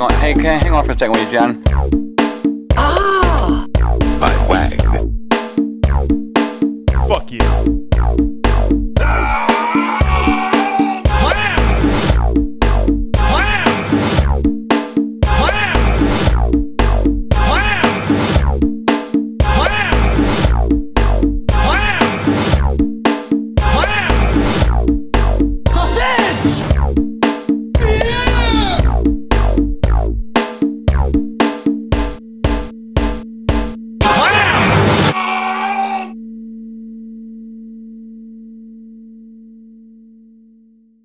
hang on. Hey, can I hang on for a second, will you, John? Ah! Bye.